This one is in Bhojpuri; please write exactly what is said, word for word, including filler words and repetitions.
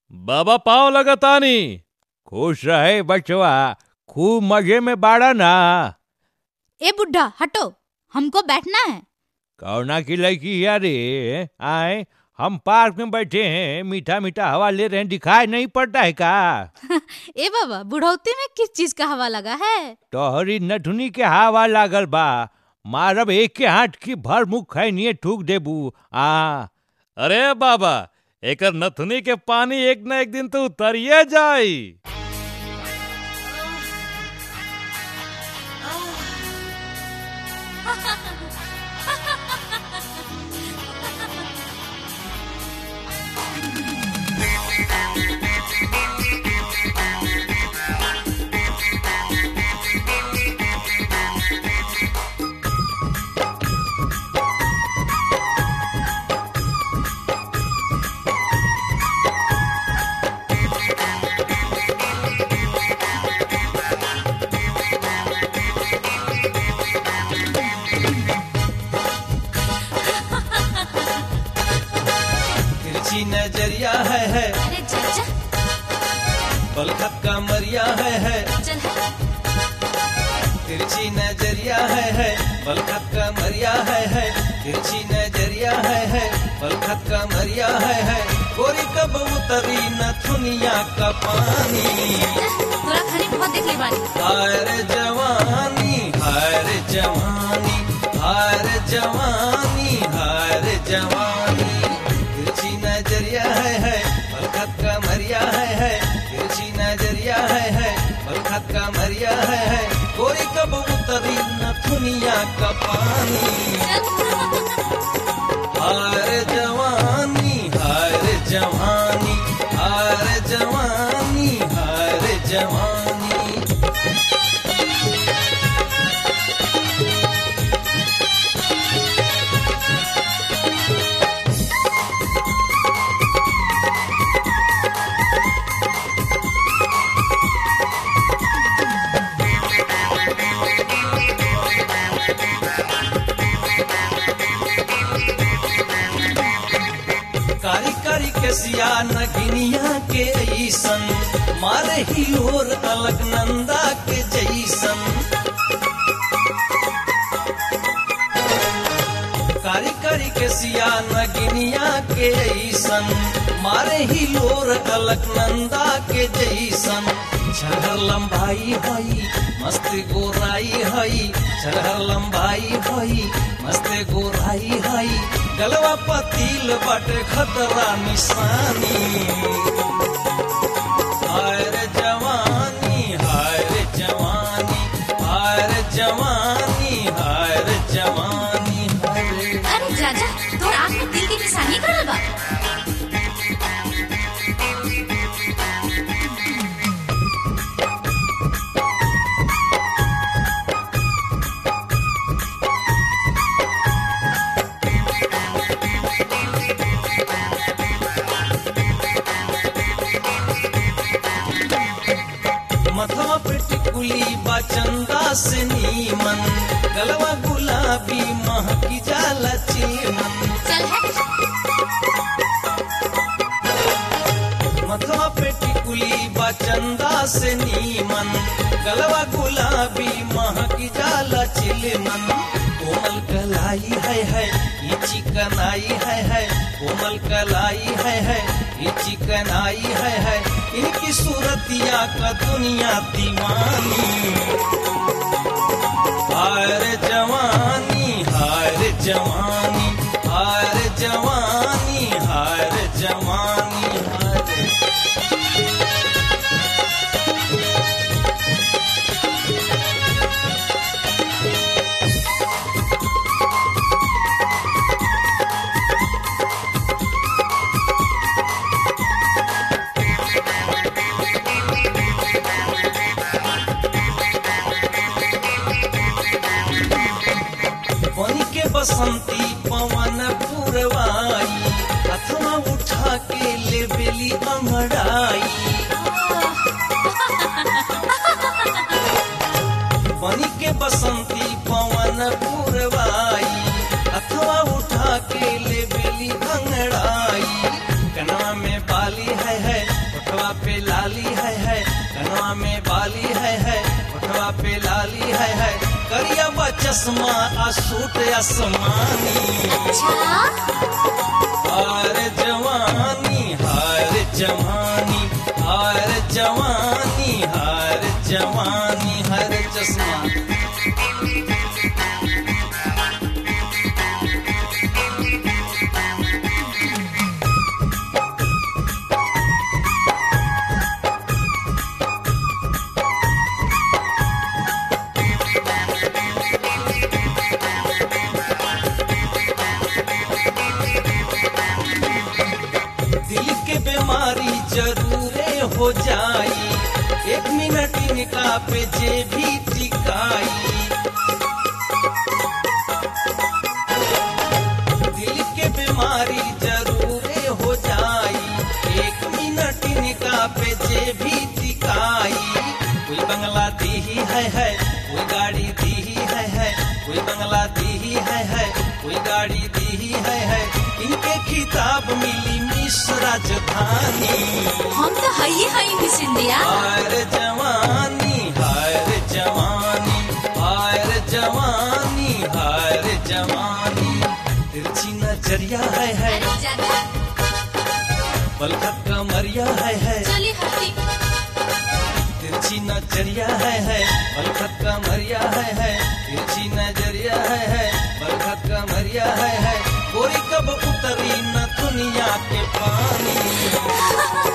बाबा पाँव लगतानी। खुश रहे बचवा, खूब मजे में बाड़ा ना। ए बुढ़ा हटो, हमको बैठना है। कौना की लड़की यारे, आए हम पार्क में बैठे हैं, मीठा मीठा हवा ले रहे हैं, दिखाई नहीं पड़ता है का? ए बाबा, बुढ़ौती में किस चीज का हवा लगा है? तोहरी नथुनी के हवा लागल बा। मारब एक के हाथ की भर मुख खैनिए ठूक देबू। आ अरे बाबा, एकर नथुनी के पानी एक न एक दिन तो उतरिए जाई। नजरिया है है अरे चाचा, बलखत का मरिया है है चल है। तिरछी नजरिया है है बलखत का मरिया है है तिरछी नजरिया है है बलखत का मरिया है है गोरी कब उतरी नथुनिया का पानी। तोरा खाली बहुत देख ले बानी। हाय रे जवानी, हाय रे जवानी, हाय रे जवानी, हाय रे जवानी। तिरछी नजरिया है है बलखत का मरिया है है तिरछी नजरिया है है बलखत का मरिया है है गोरी कब उतरी नथुनिया का पानी। हाय रे जवानी, हाय रे जवानी, हाय रे जवानी, हाय रे जवानी। कारी कारी के सिया नगिनिया के ऐसन मारे ही और अलकनंदा के जैसन। कारी कारी के सिया नगिनिया के ऐसन मारे ही लोर अलकनंदा के जैसन। छरहर लंबाई हई मस्त गोराई हई, छरहर लंबाई हई मस्त गोराई हई। गलवा पतील बाटे खतरा निशानी। हाय रे जवानी, हाय रे जवानी, हाय रे जवानी, हाय रे जवानी, हाय रे। अरे चाचा, तोर आँख में दिल की निशानी करल बा। मथवा पे टिकुली बा चंदा से नीमन, गलवा गुलाबी महकी जाला चिलमन। चल है। मथवा पे टिकुली बा चंदा से नीमन, गलवा गुलाबी महकी जाला चिलमन। कोमल कलाई है है ये चिकनाई है है, कोमल कलाई है है ये चिकनाई है है। इनकी सूरतिया का दुनिया दीवानी। हाय रे जवानी, हाय रे जवानी, हाय रे जवानी, हाय रे जवानी, हाय रे। बनी के बसंती पवन पुरवाई, हथवा उठा के ले बेली अंगड़ाई। बनी के बसंती पवन पुरवाई, हथवा उठा के ले बेली अंगड़ाई। कनवा में बाली है है पे लाली है है, कनवा में बाली है है, होठवा पे लाली है है, करिया बा चश्मा आ सूट आसमानी। हार जवानी हार जवानी हार जवानी हार जवानी हर चश्मा। बीमारी जरूरे हो जाई, एक मिनट इनका पे जे भी टिकाई। दिल के बीमारी जरूरे हो जाई, एक मिनट इनका पे जे भी टिकाई। कोई बंगला दी है है, कोई गाड़ी दी है है, कोई बंगला दी है है, कोई गाड़ी दी है है, इनके खिताब मिली मिस राजधानी। हम तो हई हई मिस इंडिया। हार जवानी हार जवानी हार जवानी हार जवानी, तिरछी नजरिया है है, बलखत का मरिया है है, तिरछी नजरिया है है, बलखत का मरिया है है, तिरछी नजरिया है है, बलखत का मरिया है है, गोरी कब उतरी न दुनिया के पानी।